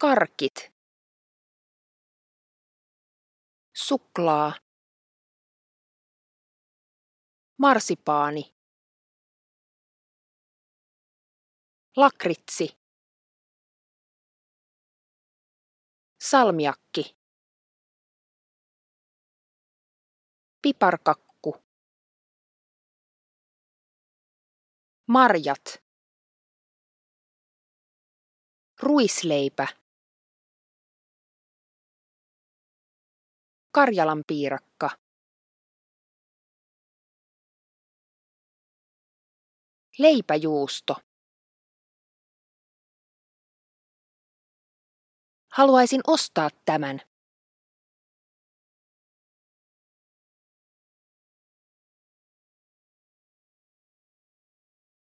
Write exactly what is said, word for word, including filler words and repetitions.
Karkit. Suklaa. Marsipaani. Lakritsi. Salmiakki. Piparkakku. Marjat. Ruisleipä. Karjalanpiirakka. Leipäjuusto. Haluaisin ostaa tämän.